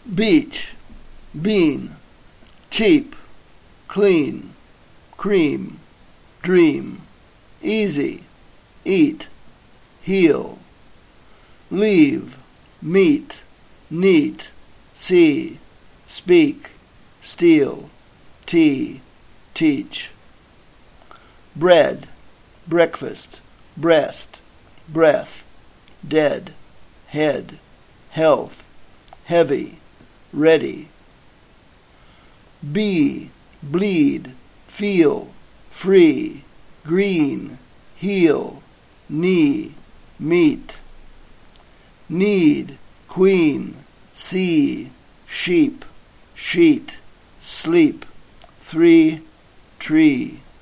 beach, bean, cheap, clean, cream, dream, easy, eat, heal, leave, meet, neat, see, speak, steal, tea, teach. Bread, breakfast, breast, breath, dead, head, health, heavy, ready. Be, bleed, feel, free, green, heal, knee, meet. Need, queen, see, sheep, sheet, sleep, 3, tree.